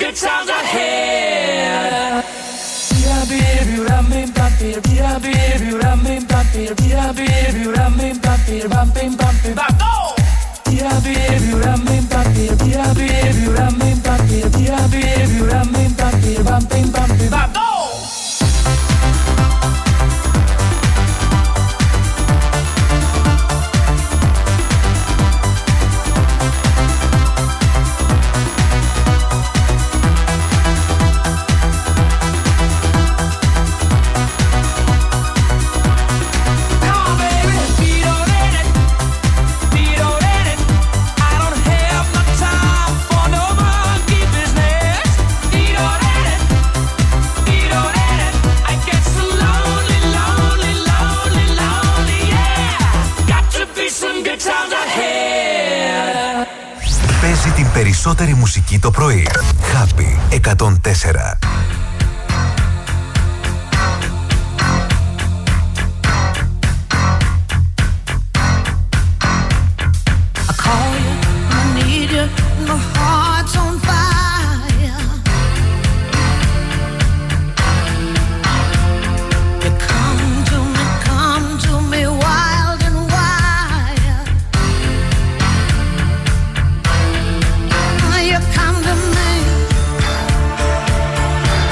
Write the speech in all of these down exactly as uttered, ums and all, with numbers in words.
good times ahead. Την περισσότερη μουσική το πρωί. Happy εκατόν τέσσερα. You come to me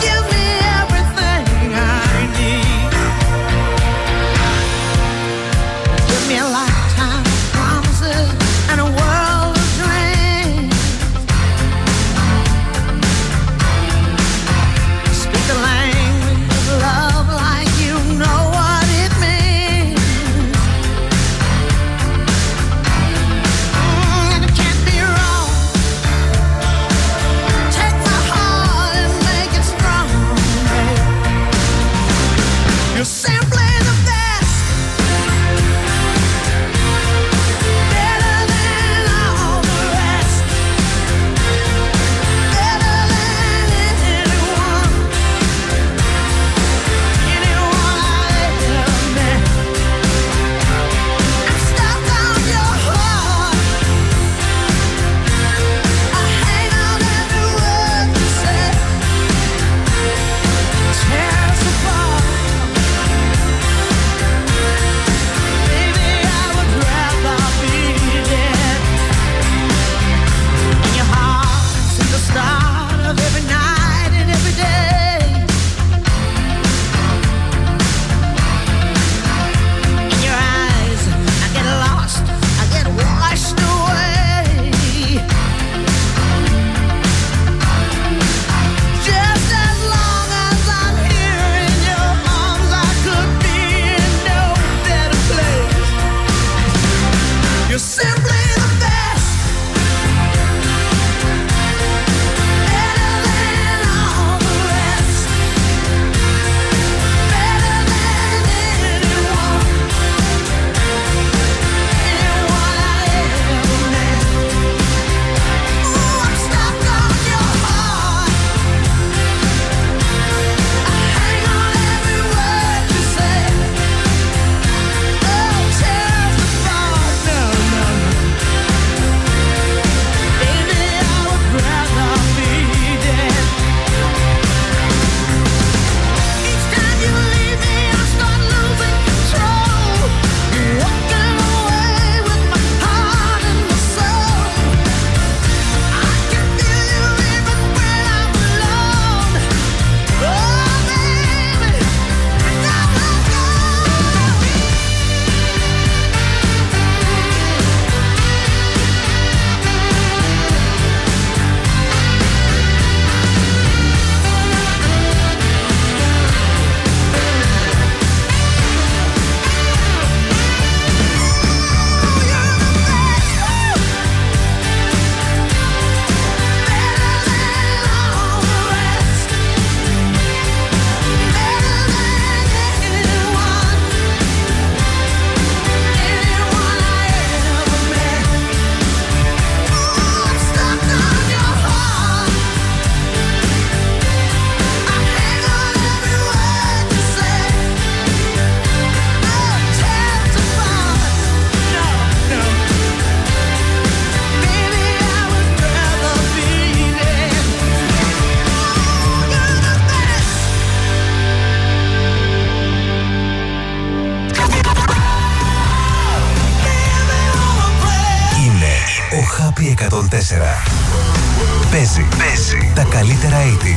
τέσσερα. Παίζει, παίζει τα καλύτερα ογδόντα.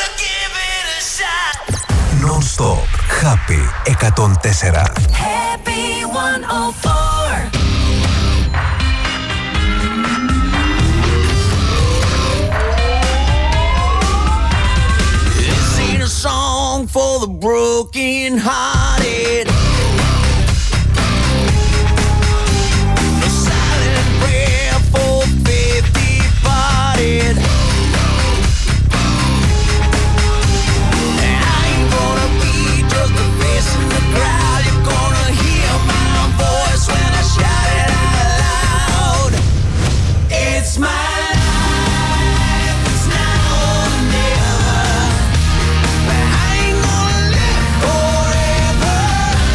Non-stop. Happy εκατόν τέσσερα. Happy εκατόν τέσσερα. This ain't a song for the broken hearted. No silent prayer for faith departed. I ain't gonna be just a face in the crowd. You're gonna hear my voice when I shout it out loud. It's my life, it's now or never. But I ain't gonna live forever.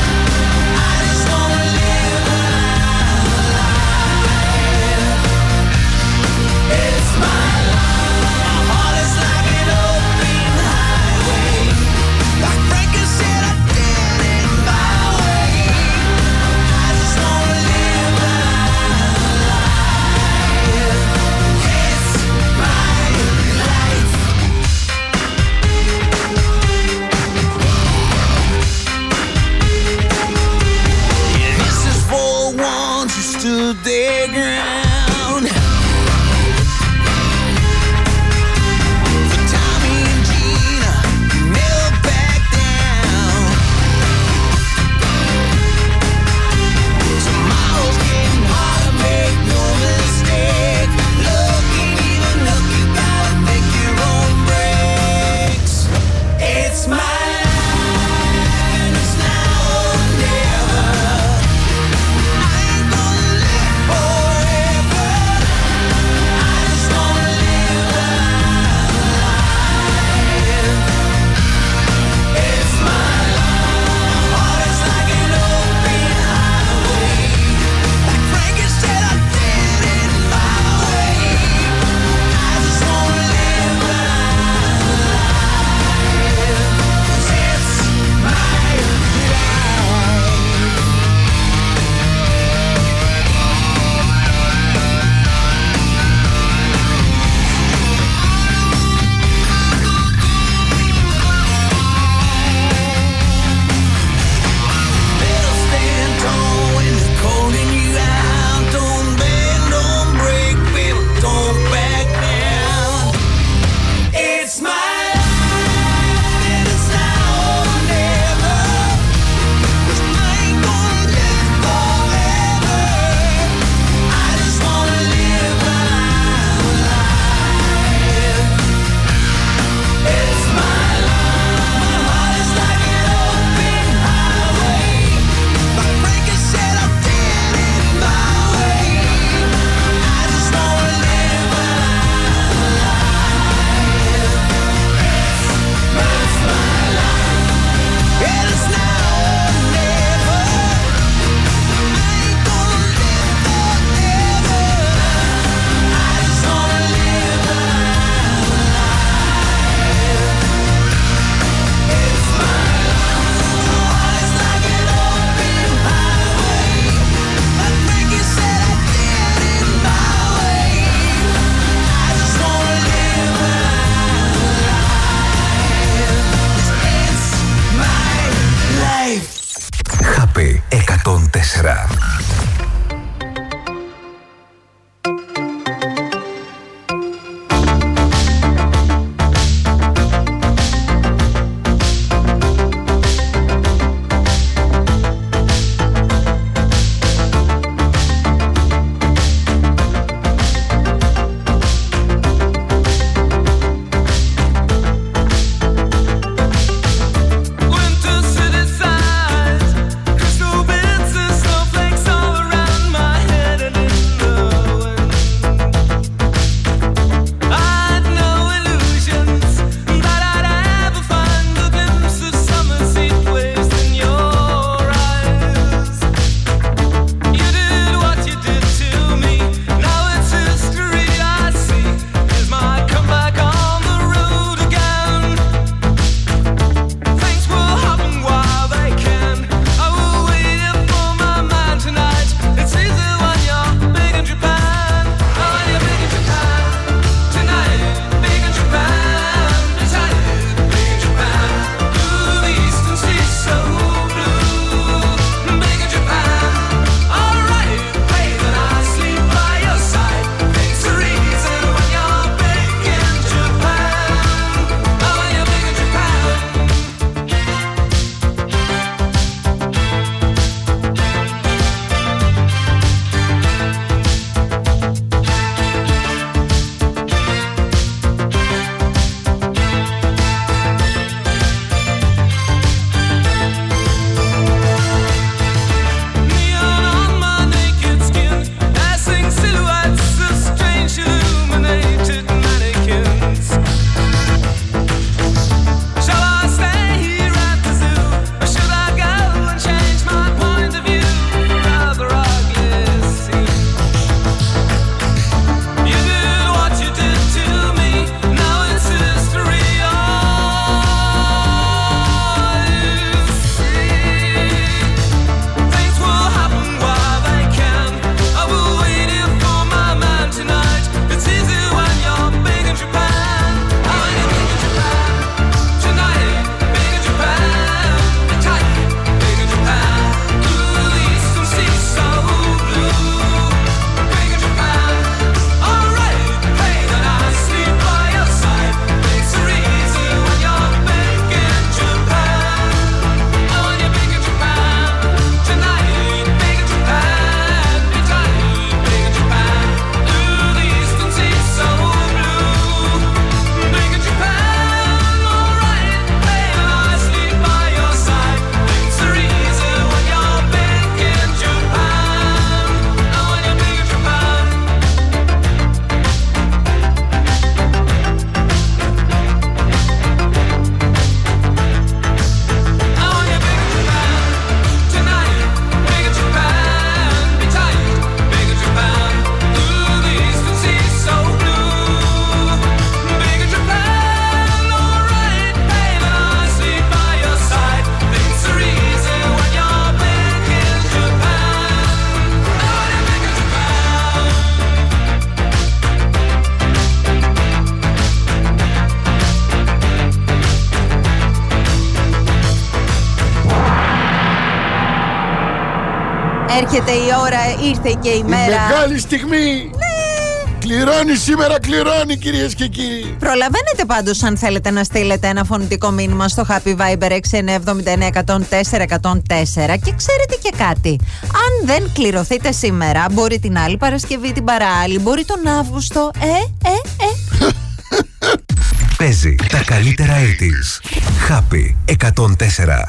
Έρχεται η ώρα, ήρθε και η μέρα. Η μεγάλη στιγμή. Ναι. Κληρώνει σήμερα, κληρώνει κυρίες και κύριοι. Προλαβαίνετε πάντως αν θέλετε να στείλετε ένα φωνητικό μήνυμα στο Happy Viber έξι εννιά εβδομήντα εννέα εκατόν τέσσερα εκατόν τέσσερα. Και ξέρετε και κάτι, αν δεν κληρωθείτε σήμερα, μπορεί την άλλη Παρασκευή, την παράλληλη, μπορεί τον Αύγουστο. Ε, ε, ε. Παίζει τα καλύτερα ογδόντα. Happy εκατόν τέσσερα.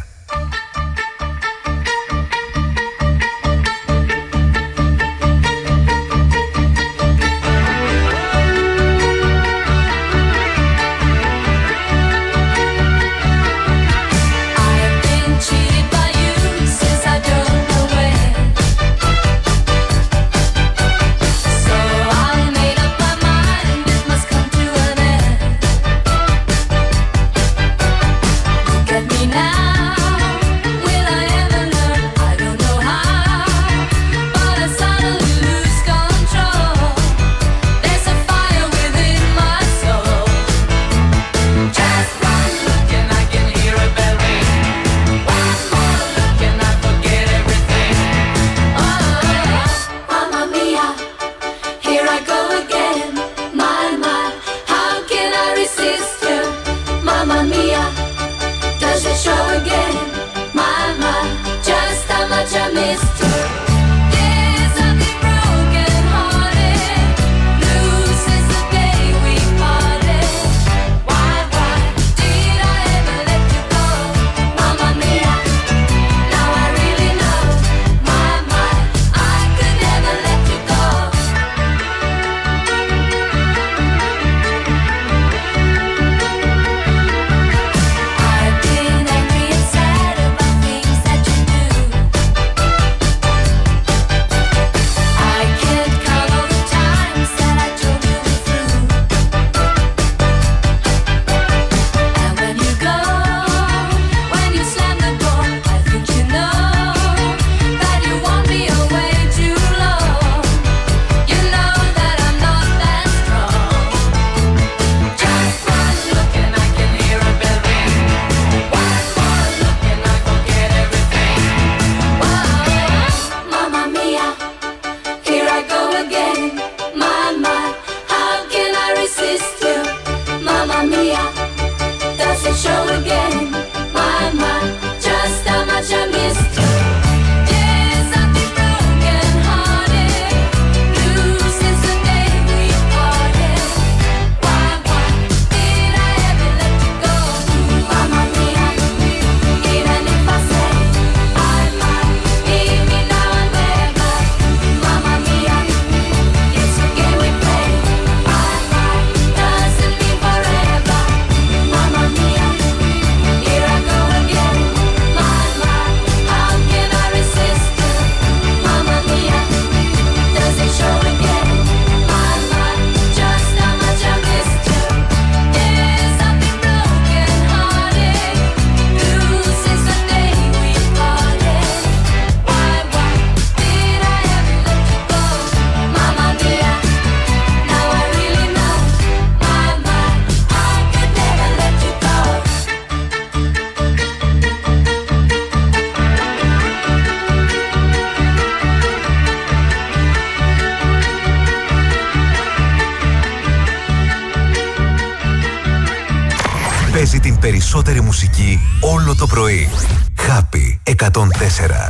Παίζει την περισσότερη μουσική όλο το πρωί. Happy εκατόν τέσσερα.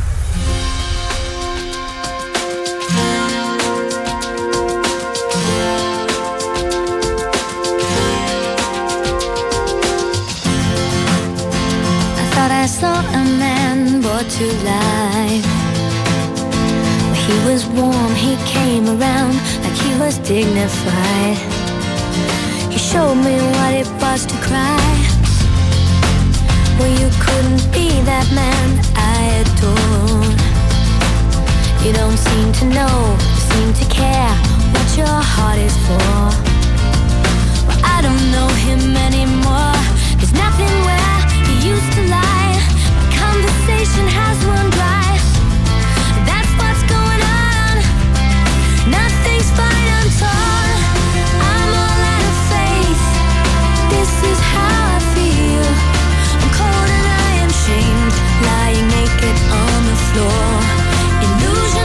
I saw a man brought to life. He was warm, he came around like he was dignified. He showed me what it was to cry. Well, you couldn't be that man I adore. You don't seem to know, seem to care what your heart is for. Well, I don't know him anymore. There's nothing where he used to lie. My conversation has run dry. That's what's going on. Nothing's fine, I'm torn. I'm all out of faith. This is how I feel. I'm cold and I am shamed, lying naked on the floor. Illusion.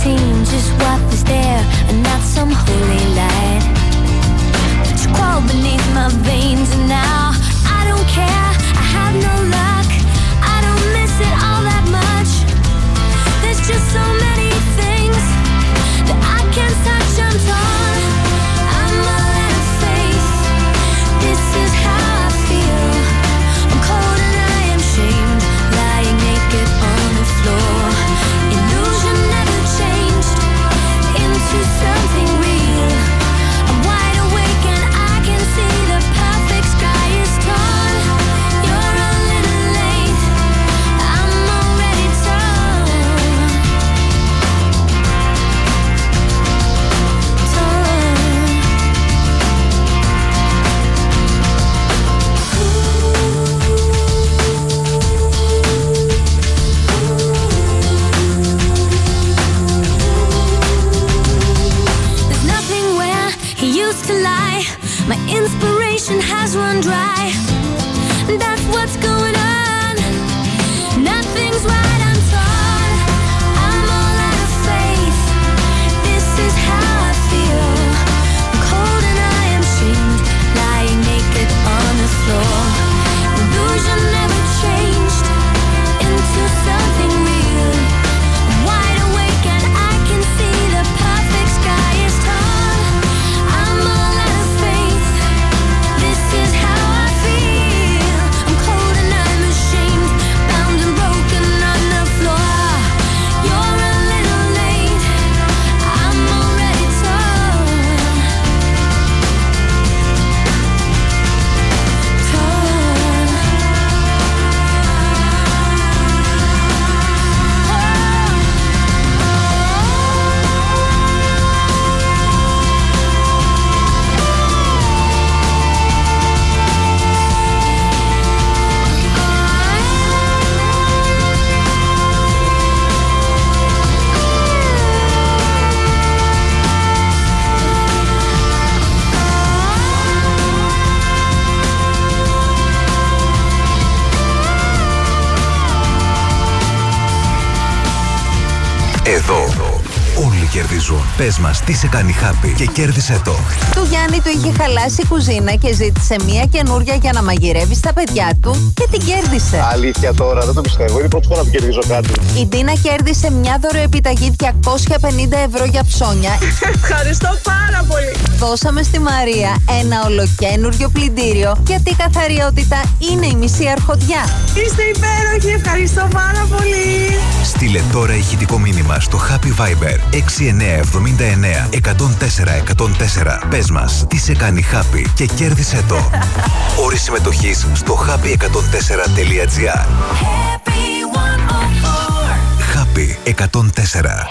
seen just what was there and not some holy light. But you crawled beneath my veins and now I don't care, I have no luck. I don't miss it all that much. There's just so many things that I can't touch, I'm torn. I'm all out of faith. This is how I feel. I'm cold and I am shamed, lying naked on the floor. Illusion never changed into something real. I'm wide awake and I can see the perfect sky is torn. You're a little late, I'm already torn. There's nothing where he used to lie. My inspiration has run dry. That's what's going on. Nothing's right, I'm torn. I'm all out of faith. This is how I feel. I'm cold and I am shamed, lying naked on the floor. Illusion never changed into something real. I'm wide awake and I can see the perfect sky is torn. I'm all out of faith. This is how I feel. I'm cold and I'm ashamed, bound and broken on the floor. You're a little late, I'm already torn. Εδώ όλοι κερδίζουν. Πες μας τι σε κάνει happy και κέρδισε το. Του Γιάννη του είχε χαλάσει η κουζίνα και ζήτησε μια καινούρια για να μαγειρεύει στα παιδιά του και την κέρδισε. Αλήθεια τώρα, δεν το πιστεύω. Είναι η πρώτη φορά που κερδίζω κάτι. Η Ντίνα κέρδισε μια δωροεπιταγή διακόσια πενήντα ευρώ για ψώνια. Ευχαριστώ πάρα πολύ. Δώσαμε στη Μαρία ένα ολοκένουργιο πλυντήριο γιατί η καθαριότητα είναι η μισή αρχοντιά. Είστε υπέροχοι, ευχαριστώ πάρα πολύ. Στείλε τώρα ηχητικό μήνυμα στο Happy Viber έξι εννιά εβδομήντα εννέα εκατόν τέσσερα εκατόν τέσσερα. Πες μας τι σε κάνει happy και κέρδισε το. Όρη συμμετοχής στο happy εκατόν τέσσερα τελεία τζι άρ. Happy εκατόν τέσσερα. Happy εκατόν τέσσερα.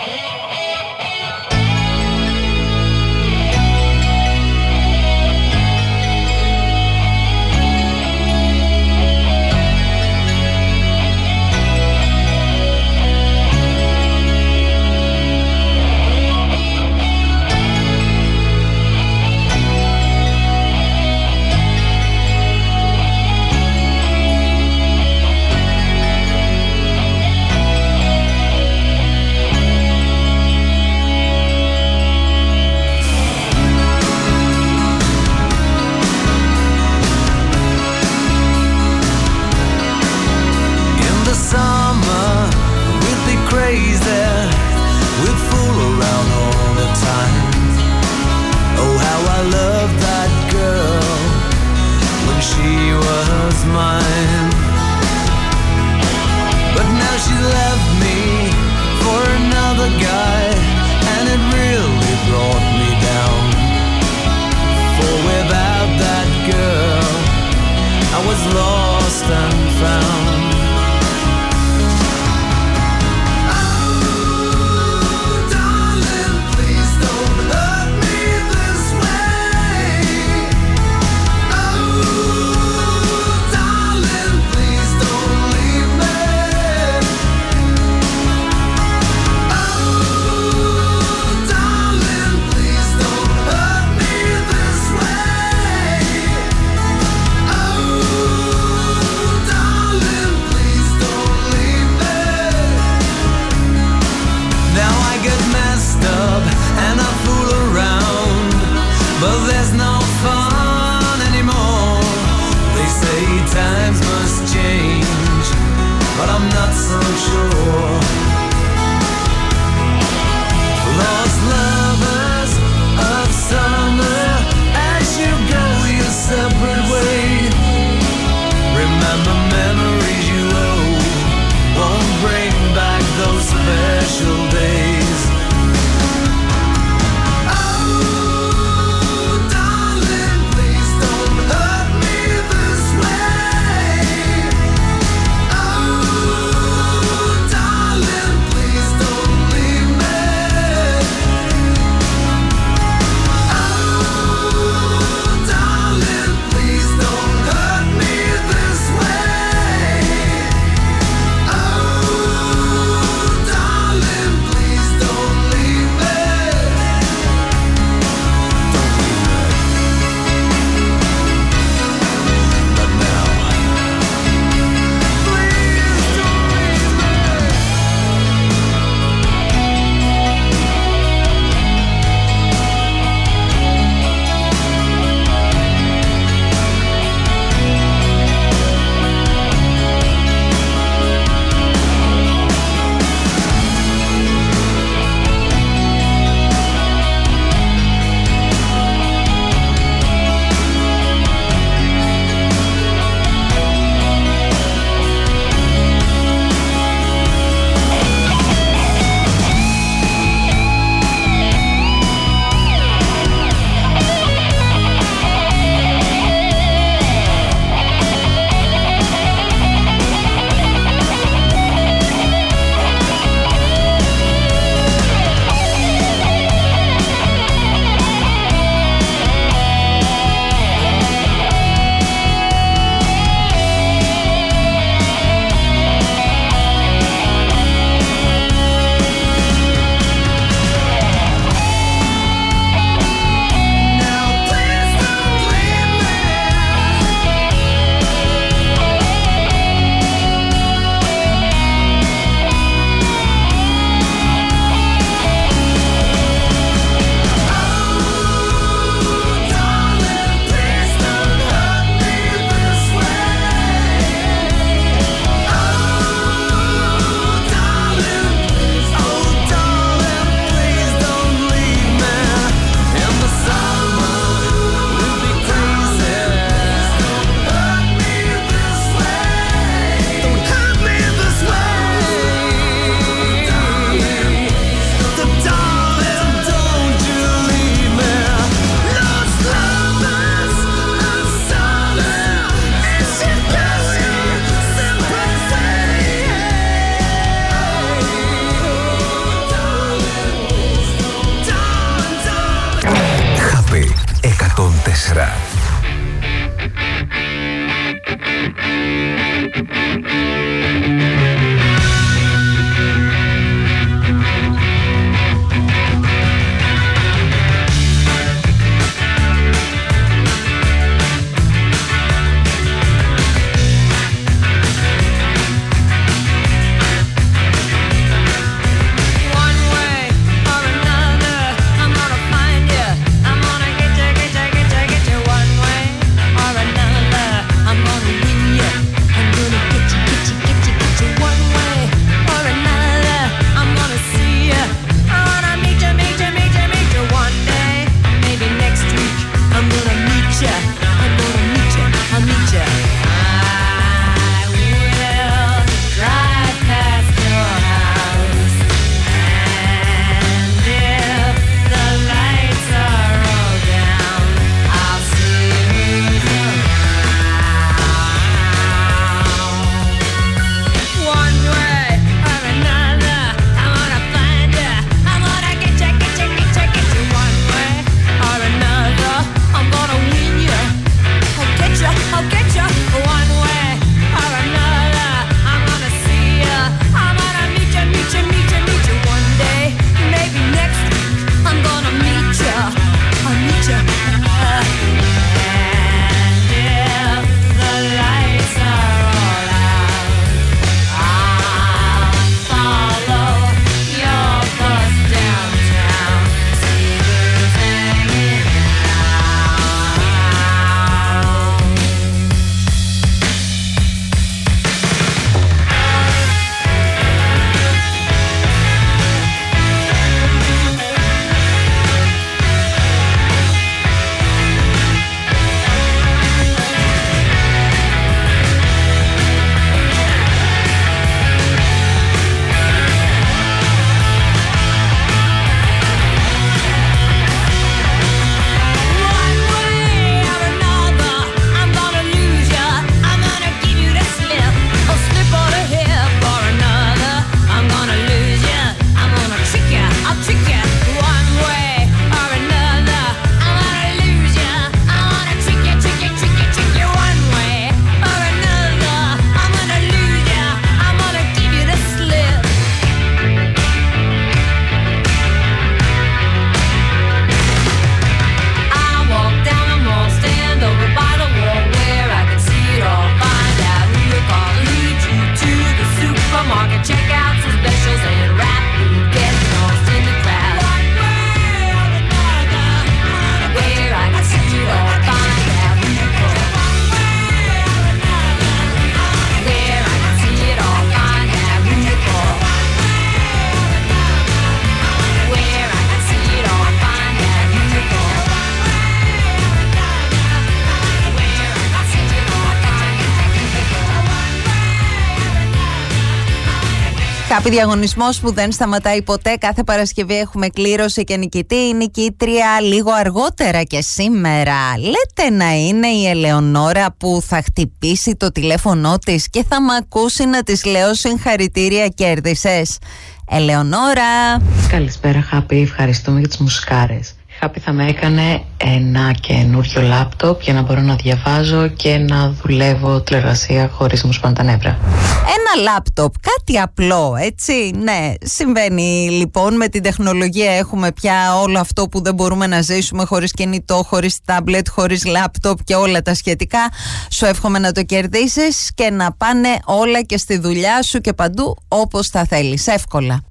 Happy διαγωνισμός που δεν σταματάει ποτέ. Κάθε Παρασκευή έχουμε κλήρωση και νικητή. Η νικήτρια λίγο αργότερα και σήμερα λέτε να είναι η Ελεονόρα που θα χτυπήσει το τηλέφωνό της και θα μ' ακούσει να της λέω συγχαρητήρια, κέρδισες. Ελεονόρα. Καλησπέρα Χάπη, ευχαριστούμε για τις μουσικάρες. Χάπη θα με έκανε ένα καινούριο λάπτοπ για να μπορώ να διαβάζω και να δουλεύω τηλεργασία χωρίς να μου σπάνε τα νεύρα. Ένα λάπτοπ, κάτι απλό, έτσι. Ναι, συμβαίνει λοιπόν με την τεχνολογία. Έχουμε πια όλο αυτό που δεν μπορούμε να ζήσουμε χωρίς κινητό, χωρίς τάμπλετ, χωρίς λάπτοπ και όλα τα σχετικά. Σου εύχομαι να το κερδίσεις και να πάνε όλα και στη δουλειά σου και παντού όπως θα θέλεις, εύκολα.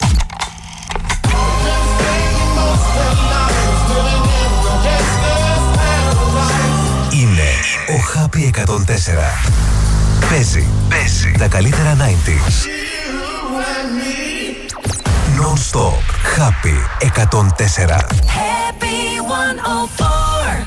Είναι ο Happy εκατόν τέσσερα. Παίζει, παίζει τα καλύτερα ενενήντα. Non-stop. Happy εκατόν τέσσερα. Happy εκατόν τέσσερα.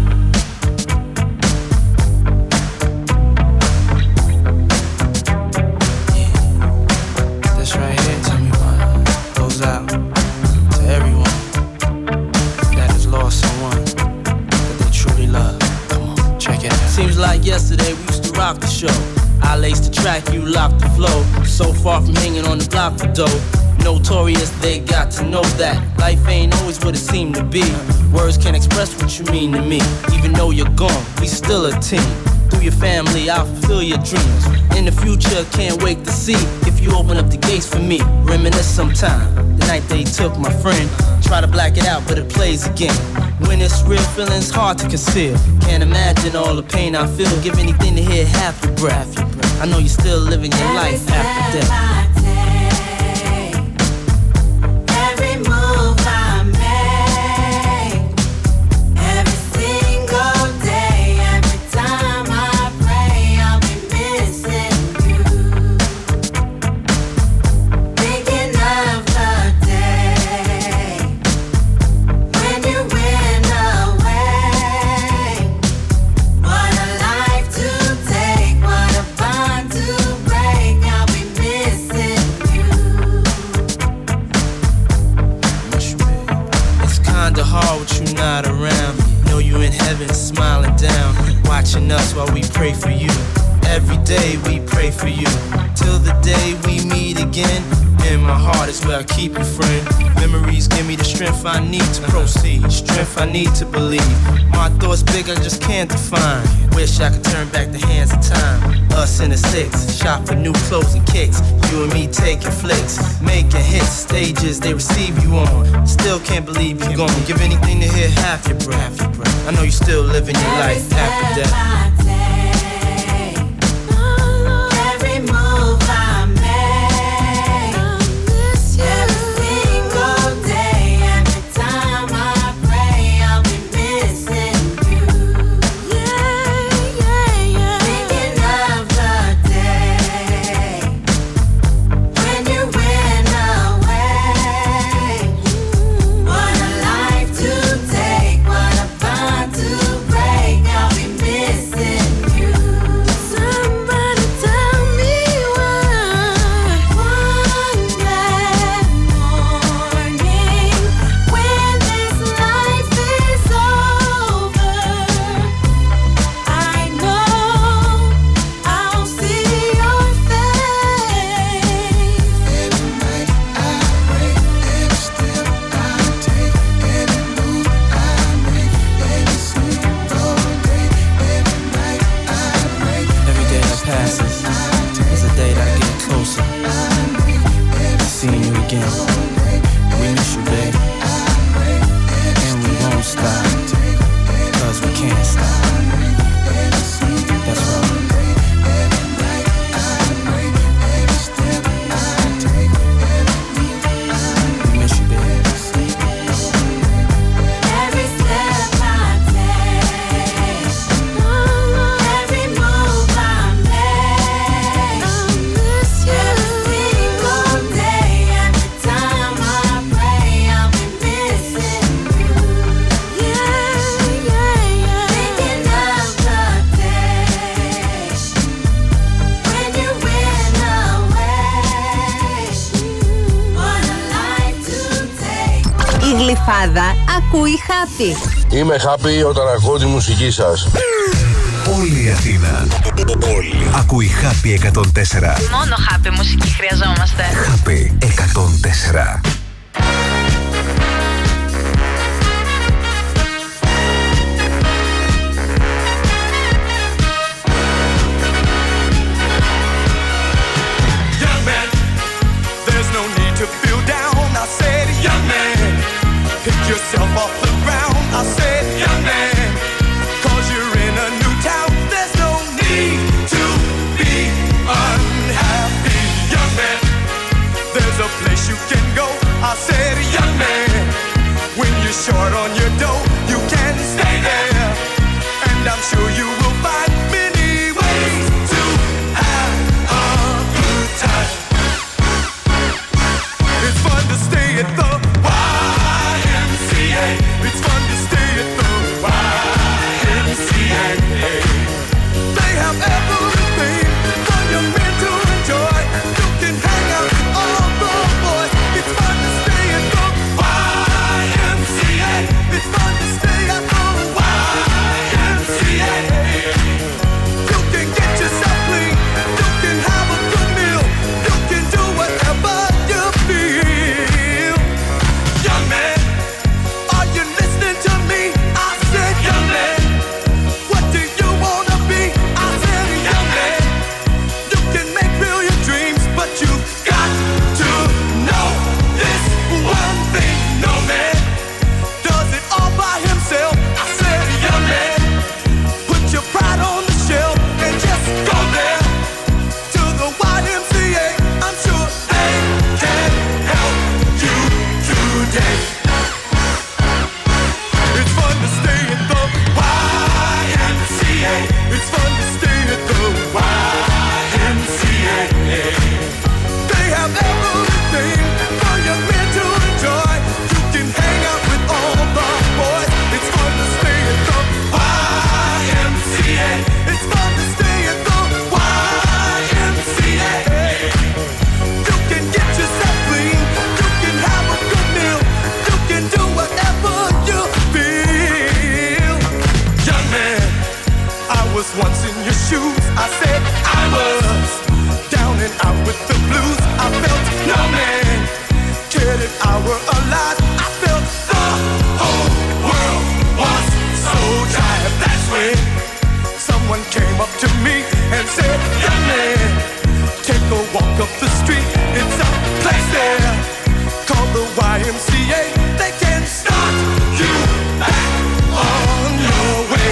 This right here, tell me what goes out to everyone that has lost someone that they truly love. Come on, check it out. Seems like yesterday we used to rock the show. I laced the track, you locked the flow. So far from hanging on the block for dough. Notorious, they got to know that life ain't always what it seemed to be. Words can't express what you mean to me. Even though you're gone, we still a team. Through your family, I'll fulfill your dreams. In the future, can't wait to see if you open up the gates for me. Reminisce sometime, the night they took my friend. Try to black it out, but it plays again. When it's real, feeling's hard to conceal. Can't imagine all the pain I feel. Give anything to hear half your breath. I know you're still living your life after death. Watching us while we pray for you. Every day we pray for you. Till the day we meet again. In my heart is where I keep you, friend. Memories give me the strength I need to proceed. Strength I need to believe. My thoughts big, I just can't define. Wish I could turn back the hands of time. Us in the six, shop for new clothes and kicks. You and me taking flicks, making hits, stages they receive you on. Still can't believe you're gone. Give anything to hear half your breath. I know you're still living your life after death. Pray Η Γλυφάδα ακούει Happy. Είμαι happy όταν ακούω τη μουσική σας. Όλη η Αθήνα. Όλη. Ακούει Happy εκατόν τέσσερα. Μόνο Happy μουσική χρειαζόμαστε. Happy εκατόν τέσσερα. Yourself off the ground, I said, young man, cause you're in a new town, there's no need to be unhappy, young man, there's a place you can go, I said, young man, when you're short on your dough, you can stay there, and I'm sure you will find many ways to have a good time. It's fun to stay at the it's fun to stay at the Y M C A. They have everything for your men to enjoy. You can hang out with all the boys. It's fun to stay at the Y M C A. It's fun to stay at the Y M C A. You can get yourself clean. You can have a good meal. You can do whatever you feel. Young man, once in your shoes, I said I was down and out with the blues. I felt no man cared if I were alive. I felt the whole world was so tired. That's when someone came up to me and said, young man, take a walk up the street. It's a place there called the Y M C A. They can start you back on your way.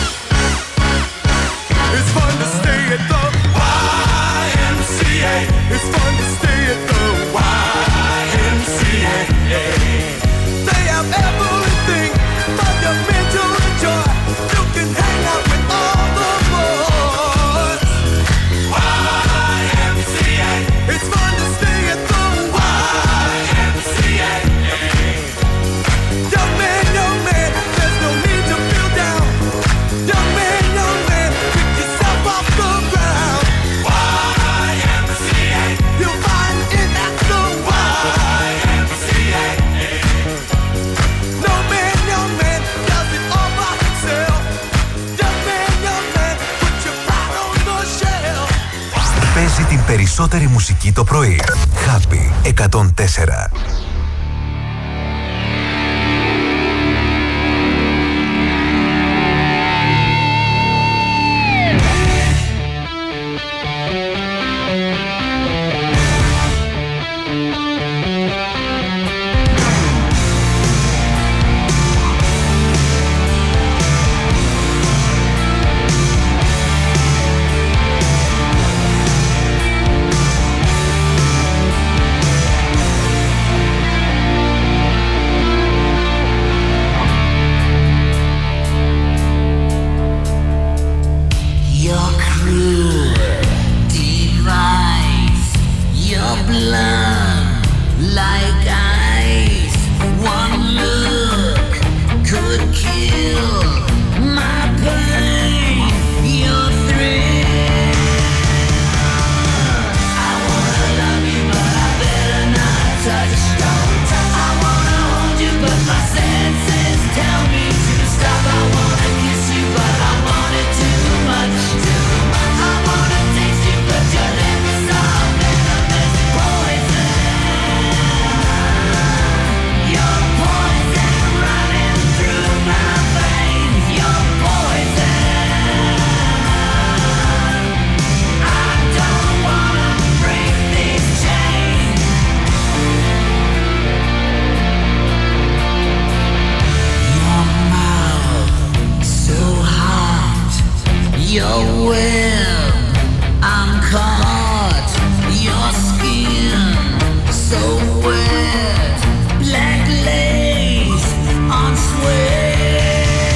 It's fun to stay at the Y M C A. It's fun to stay at the Y M C A. They have everything for your men to enjoy. You can hang out with all the boys. Y M C A. It's fun to stay at the Y M C A. Young man, young man, there's no need to feel down. Young man, young man, pick yourself off the ground. Y M C A. You'll find it at the Y M C A. No man, young man, does it all by himself. Young man, young man, put your pride on the shelf. Παίζει την περισσότερη μουσική το πρωί. Happy εκατόν τέσσερα. web, I'm caught. Your skin so wet, black lace on sweat.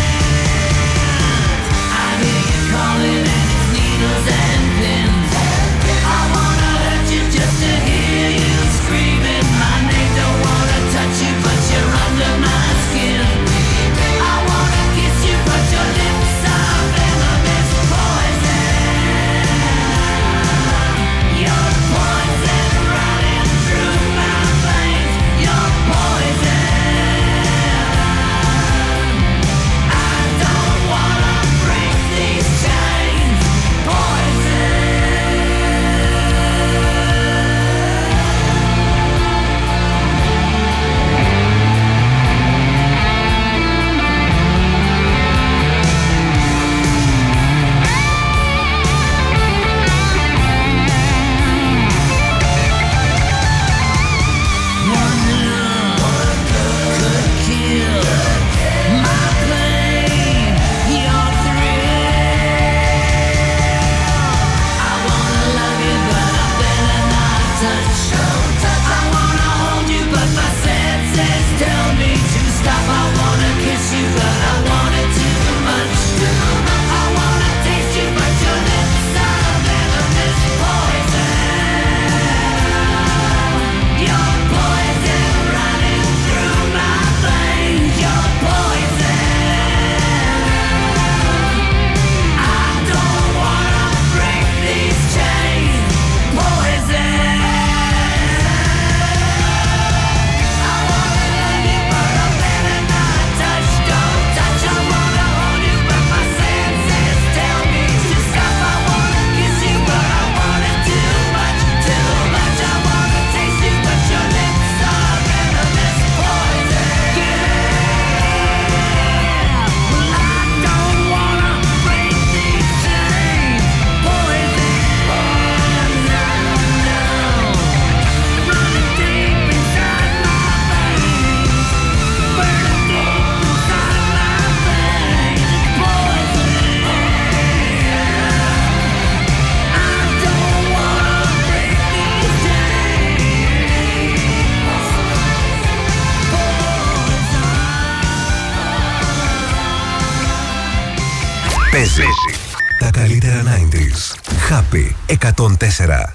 I hear you calling and it's needles and pins. I wanna hurt you just to hear you screaming my name. Don't wanna touch you, but you're under my skin. I wanna kiss you, but your lips are venomous poison. You're poison running through my veins. You're poison. I don't wanna break these chains. Poison. Παίζει τα καλύτερα ενενήντα. Happy εκατόν τέσσερα.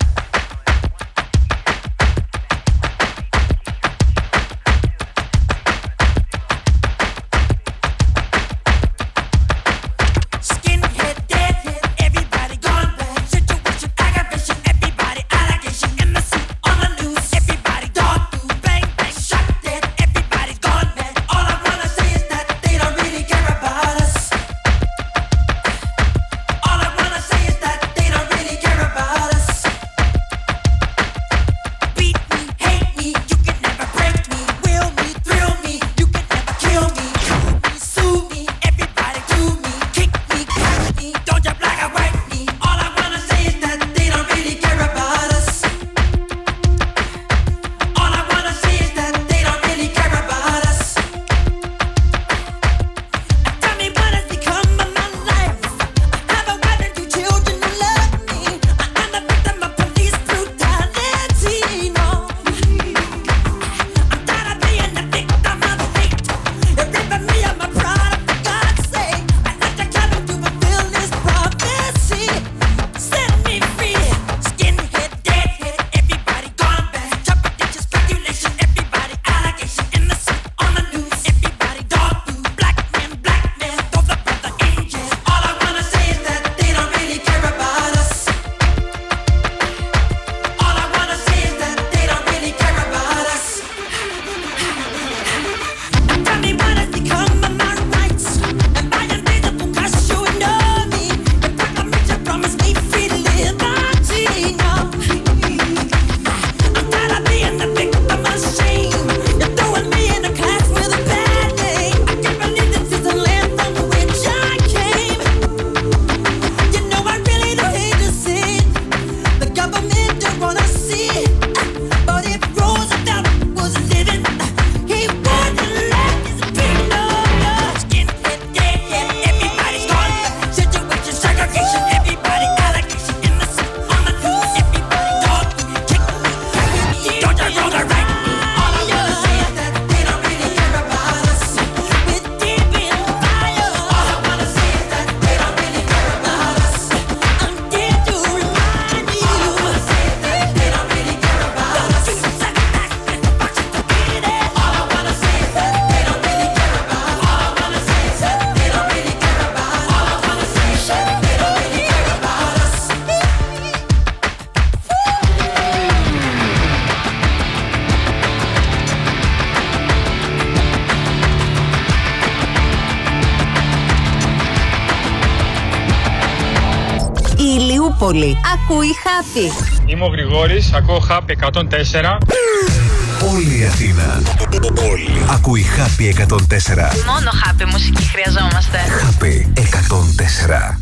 All I wanna say is that they don't really care about us. Νεάπολη. Ακούει Happy. Είμαι ο Γρηγόρης, ακούω Happy εκατόν τέσσερα. Όλη η Αθήνα. Όλη. Ακούει Happy εκατόν τέσσερα. Μόνο Happy μουσική χρειαζόμαστε. Happy εκατόν τέσσερα.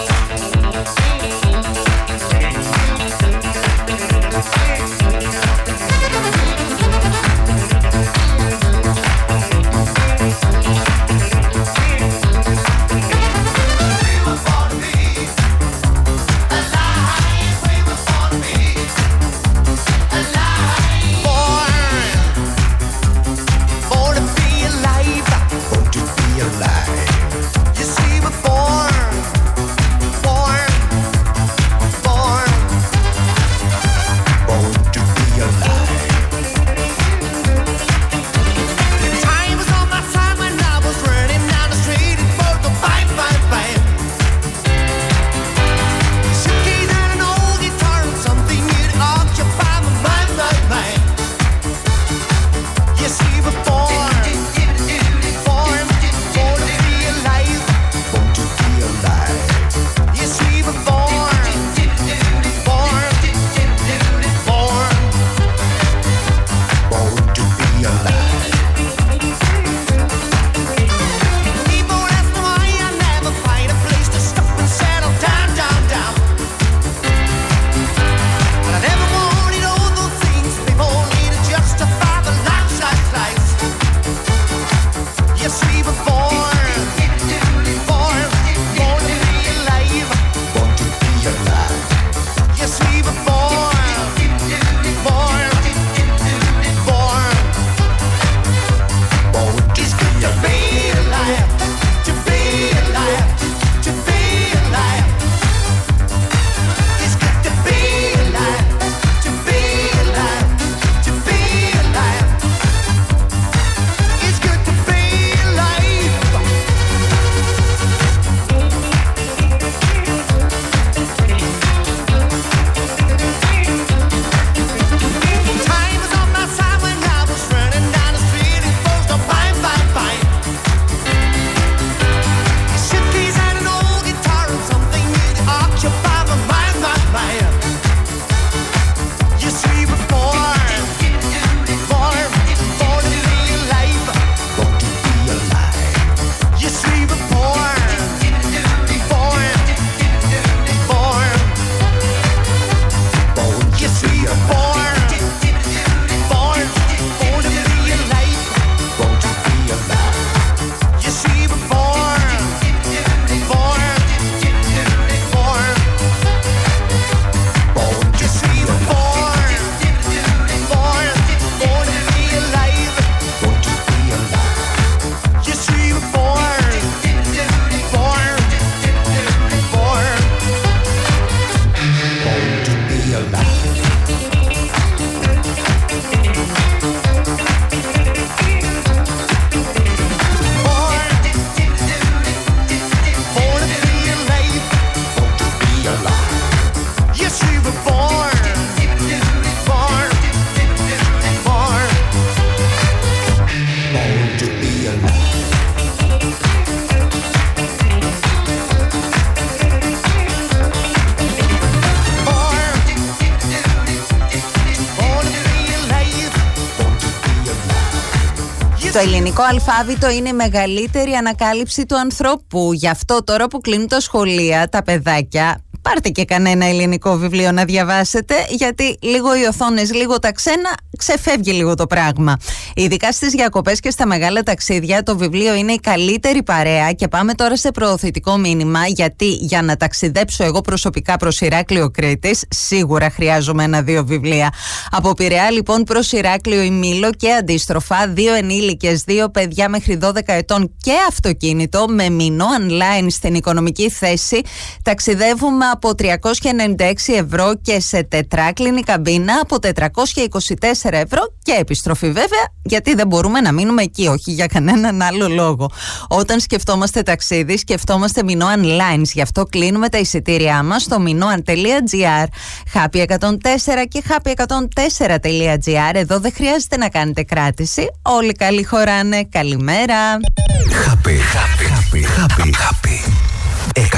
Το ελληνικό αλφάβητο είναι η μεγαλύτερη ανακάλυψη του ανθρώπου. Γι' αυτό τώρα που κλείνουν τα σχολεία, τα παιδάκια, πάρτε και κανένα ελληνικό βιβλίο να διαβάσετε, γιατί λίγο οι οθόνες, λίγο τα ξένα, ξεφεύγει λίγο το πράγμα. Ειδικά στις διακοπές και στα μεγάλα ταξίδια, το βιβλίο είναι η καλύτερη παρέα. Και πάμε τώρα σε προωθητικό μήνυμα, γιατί για να ταξιδέψω εγώ προσωπικά προς Ηράκλειο Κρήτης, σίγουρα χρειάζομαι ένα-δύο βιβλία. Από Πειραιά λοιπόν προς Ηράκλειο ή Μήλο και αντίστροφα, δύο ενήλικες, δύο παιδιά μέχρι δώδεκα ετών και αυτοκίνητο με μηνό online στην οικονομική θέση. Ταξιδεύουμε από τριακόσια ενενήντα έξι ευρώ και σε τετράκλινη καμπίνα από τετρακόσια είκοσι τέσσερα ευρώ και επιστροφή βέβαια, γιατί δεν μπορούμε να μείνουμε εκεί, όχι για κανέναν άλλο λόγο. Όταν σκεφτόμαστε ταξίδι, σκεφτόμαστε Minoan Lines, γι' αυτό κλείνουμε τα εισιτήριά μας στο minoan τελεία gr, Happy εκατόν τέσσερα και happy εκατόν τέσσερα τελεία gr. Εδώ δεν χρειάζεται να κάνετε κράτηση, όλοι καλοί χωράνε. Καλημέρα. Happy, happy, happy, happy, happy.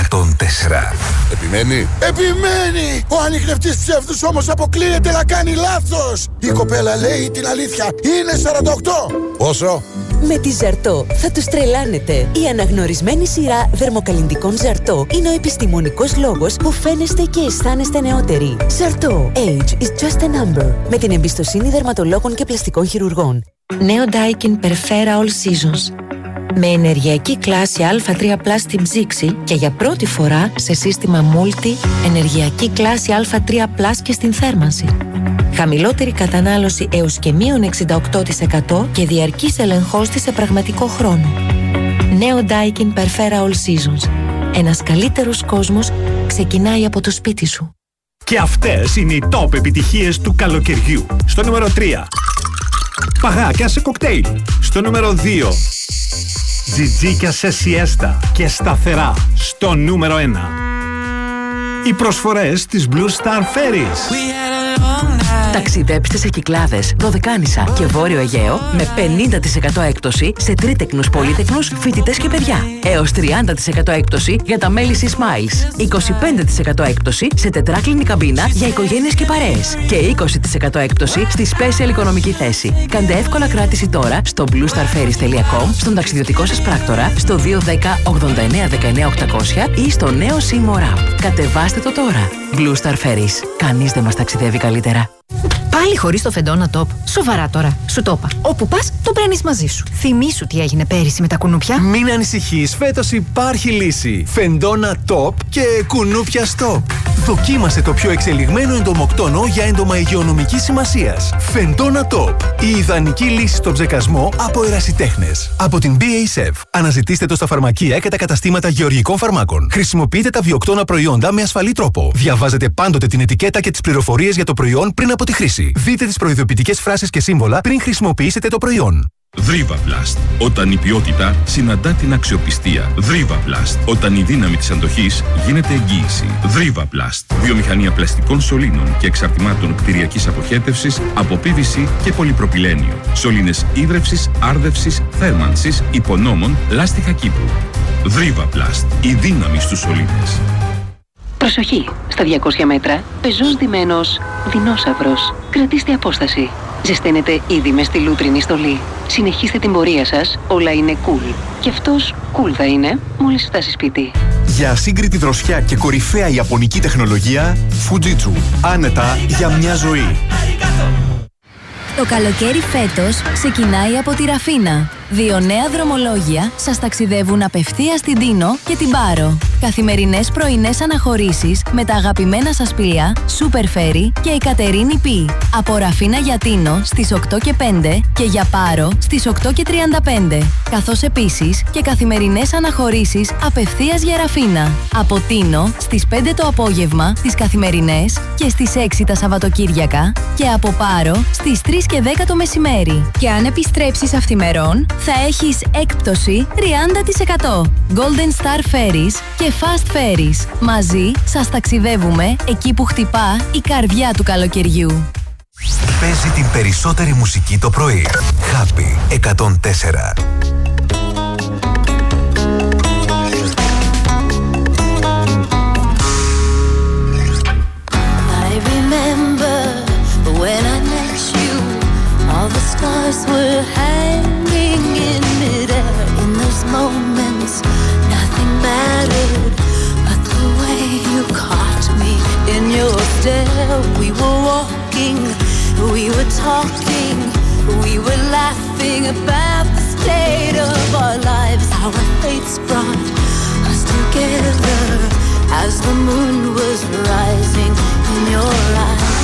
εκατόν τέσσερα. Επιμένει. Επιμένει! Ο ανιχνευτής ψεύδους όμως αποκλείεται να κάνει λάθος. Η κοπέλα λέει την αλήθεια. Είναι σαράντα οκτώ. Πόσο? Με τη Ζαρτό θα τους τρελάνετε. Η αναγνωρισμένη σειρά δερμοκαλλυντικών Ζαρτό είναι ο επιστημονικός λόγος που φαίνεστε και αισθάνεστε νεότεροι. Ζαρτό. Age is just a number. Με την εμπιστοσύνη δερματολόγων και πλαστικών χειρουργών. Νέο Daikin Perfera All Seasons. Με ενεργειακή κλάση Α τρία πλας στην ψήξη και για πρώτη φορά σε σύστημα Multi ενεργειακή κλάση Α τρία πλας και στην θέρμανση. Χαμηλότερη κατανάλωση έως και μείον εξήντα οκτώ τοις εκατό και διαρκής ελεγχός της σε πραγματικό χρόνο. Νέο Daikin Perfera All Seasons. Ένας καλύτερος κόσμος ξεκινάει από το σπίτι σου. Και αυτές είναι οι top επιτυχίες του καλοκαιριού. Στο νούμερο τρία. Παγάκια σε κοκτέιλ. Στο νούμερο δύο. Τζιτζίκια σε σιέστα και σταθερά. Στο νούμερο ένα. Οι προσφορές της Blue Star Ferries. Ταξιδέψτε σε Κυκλάδες, Δωδεκάνησα και Βόρειο Αιγαίο με πενήντα τοις εκατό έκπτωση σε τρίτεκνους, πολύτεκνους, φοιτητές και παιδιά. Έως τριάντα τοις εκατό έκπτωση για τα μέλη Sea Smiles. είκοσι πέντε τοις εκατό έκπτωση σε τετράκλινη καμπίνα για οικογένειες και παρέες. Και είκοσι τοις εκατό έκπτωση στη special οικονομική θέση. Κάντε εύκολα κράτηση τώρα στο blue star ferries τελεία com, στον ταξιδιωτικό σας πράκτορα, στο δύο ένα μηδέν ογδόντα εννέα δεκαεννέα οκτακόσια ή στο νέο Seymour App. Κατεβάστε το τώρα. Blue Star Ferries. Κανείς δεν μας ταξιδεύει καλύτερα. Πάλι χωρίς το Φεντόνα Top. Σοβαρά τώρα. Σου το είπα. Όπου πας, το παίρνεις μαζί σου. Θυμήσου τι έγινε πέρυσι με τα κουνούπια. Μην ανησυχείς, φέτος υπάρχει λύση. Φεντόνα Top και κουνούπια Stop. Δοκίμασε το πιο εξελιγμένο εντομοκτόνο για έντομα υγειονομικής σημασίας. Φεντόνα Top. Η ιδανική λύση στον ψεκασμό από ερασιτέχνες. Από την μπι έι ες εφ. Αναζητήστε το στα φαρμακεία και τα καταστήματα γεωργικών φαρμάκων. Χρησιμοποιείτε τα βιοκτώνα προϊόντα με ασφαλή τρόπο. Διαβάζετε πάντοτε την ετικέτα και τις πληροφορίες για το προϊόν πριν από τη χρήση. Δείτε τις προειδοποιητικές φράσεις και σύμβολα πριν χρησιμοποιήσετε το προϊόν. Δρίβαπλαστ. Όταν η ποιότητα συναντά την αξιοπιστία. Δρίβαπλαστ. Όταν η δύναμη της αντοχής γίνεται εγγύηση. Δρίβαπλαστ. Βιομηχανία πλαστικών σωλήνων και εξαρτημάτων κτηριακής αποχέτευσης από πι βι σι και πολυπροπυλένιο. Σωλήνες ίδρευσης, άρδευσης, θέρμανσης, υπονόμων, λάστιχα κήπου. Δρίβαπλαστ. Η δύναμη στους σωλήνες. Προσοχή! Στα διακόσια μέτρα, πεζός ντυμένος δεινόσαυρος. Κρατήστε απόσταση. Ζεσταίνετε ήδη μες στη λούτρινη στολή. Συνεχίστε την πορεία σας, όλα είναι cool. Και αυτός cool θα είναι μόλις φτάσει σπίτι. Για ασύγκριτη δροσιά και κορυφαία ιαπωνική τεχνολογία, Fujitsu. Άνετα για μια ζωή. Το καλοκαίρι φέτος ξεκινάει από τη Ραφίνα. Δύο νέα δρομολόγια σας ταξιδεύουν απευθείας στην Τίνο και την Πάρο. Καθημερινές πρωινές αναχωρήσεις με τα αγαπημένα σας πλοία Super Ferry και η Κατερίνη Πι. Από Ραφίνα για Τίνο στις οκτώ και πέντε και για Πάρο στις οκτώ και τριάντα πέντε. Καθώς επίσης και καθημερινές αναχωρήσεις απευθείας για Ραφίνα. Από Τίνο στις πέντε το απόγευμα τις καθημερινές και στις έξι τα Σαββατοκύριακα και από Πάρο στις τρεις και δέκα το μεσημέρι. Και αν επιστρέψεις αυθημερών θα έχεις έκπτωση τριάντα τοις εκατό. Golden Star Ferries και Fast Ferries. Μαζί σας ταξιδεύουμε εκεί που χτυπά η καρδιά του καλοκαιριού. Παίζει την περισσότερη μουσική το πρωί. Happy εκατόν τέσσερα. I remember when I met you, all the stars were hanging in midair. In those moments, nothing mattered but the way you caught me in your stare. We were walking, we were talking, we were laughing about the state of our lives. Our fates brought us together as the moon was rising in your eyes.